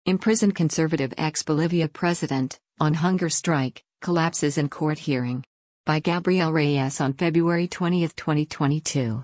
Imprisoned conservative ex-Bolivia president, on hunger strike, collapses in court hearing. By Gabriel Reyes on February 20, 2022.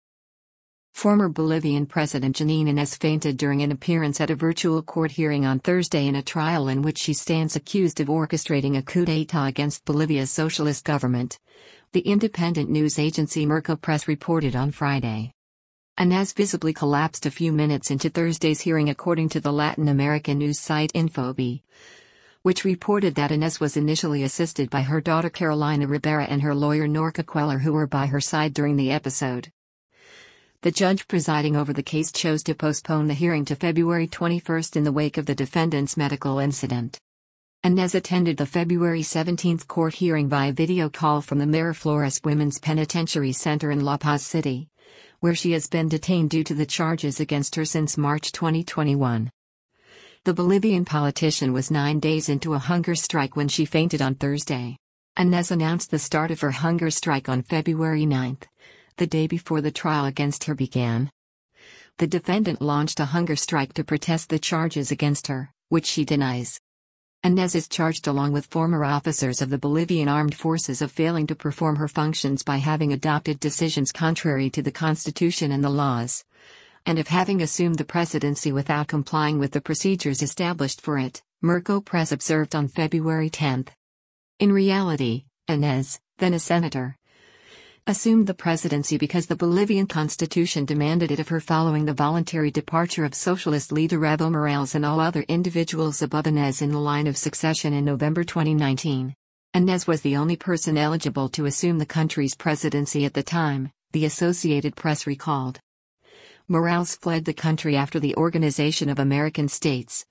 Former Bolivian President Jeanine Áñez fainted during an appearance at a virtual court hearing on Thursday in a trial in which she stands accused of orchestrating a coup d'état against Bolivia's socialist government, the independent news agency Merco Press reported on Friday. Áñez visibly collapsed a few minutes into Thursday's hearing according to the Latin American news site Infobae, which reported that Áñez was initially assisted by her daughter Carolina Rivera and her lawyer Norca Queller, who were by her side during the episode. The judge presiding over the case chose to postpone the hearing to February 21 in the wake of the defendant's medical incident. Áñez attended the February 17 court hearing via video call from the Miraflores Women's Penitentiary Center in La Paz City, where she has been detained due to the charges against her since March 2021. The Bolivian politician was 9 days into a hunger strike when she fainted on Thursday. Áñez announced the start of her hunger strike on February 9, the day before the trial against her began. The defendant launched a hunger strike to protest the charges against her, which she denies. Áñez is charged along with former officers of the Bolivian Armed Forces of failing to perform her functions by having adopted decisions contrary to the constitution and the laws, and of having assumed the presidency without complying with the procedures established for it, Merco Press observed on February 10. In reality, Áñez, then a senator, assumed the presidency because the Bolivian constitution demanded it of her following the voluntary departure of socialist leader Evo Morales and all other individuals above Áñez in the line of succession in November 2019. Áñez was the only person eligible to assume the country's presidency at the time, the Associated Press recalled. Morales fled the country after the Organization of American States,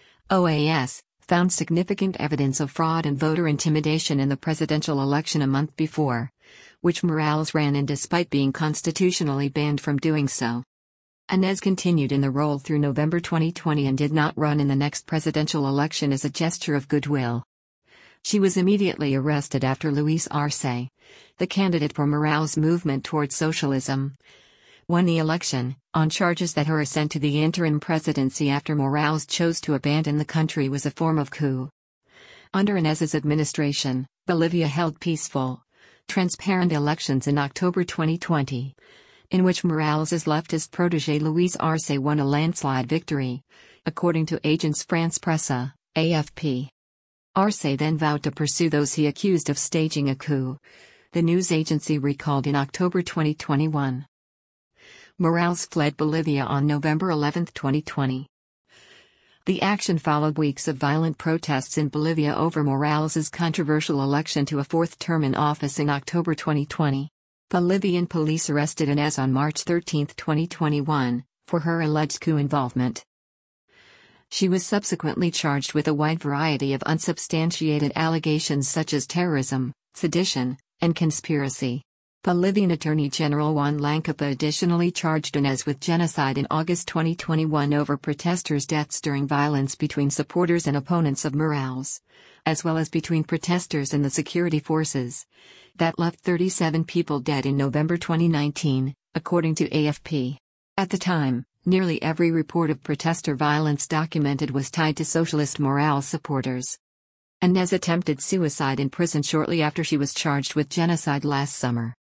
OAS, found significant evidence of fraud and voter intimidation in the presidential election a month before, which Morales ran in despite being constitutionally banned from doing so. Áñez continued in the role through November 2020 and did not run in the next presidential election as a gesture of goodwill. She was immediately arrested after Luis Arce, the candidate for Morales' movement toward socialism, won the election, on charges that her ascent to the interim presidency after Morales chose to abandon the country was a form of coup. Under Áñez's administration, Bolivia held peaceful, transparent elections in October 2020, in which Morales' leftist protégé Luis Arce won a landslide victory, according to Agence France-Presse, AFP. Arce then vowed to pursue those he accused of staging a coup, the news agency recalled in October 2021. Morales fled Bolivia on November 11, 2020. The action followed weeks of violent protests in Bolivia over Morales' controversial election to a fourth term in office in October 2020. Bolivian police arrested Áñez on March 13, 2021, for her alleged coup involvement. She was subsequently charged with a wide variety of unsubstantiated allegations such as terrorism, sedition, and conspiracy. Bolivian Attorney General Juan Lancapa additionally charged Áñez with genocide in August 2021 over protesters' deaths during violence between supporters and opponents of Morales, as well as between protesters and the security forces, that left 37 people dead in November 2019, according to AFP. At the time, nearly every report of protester violence documented was tied to socialist Morales supporters. Áñez attempted suicide in prison shortly after she was charged with genocide last summer.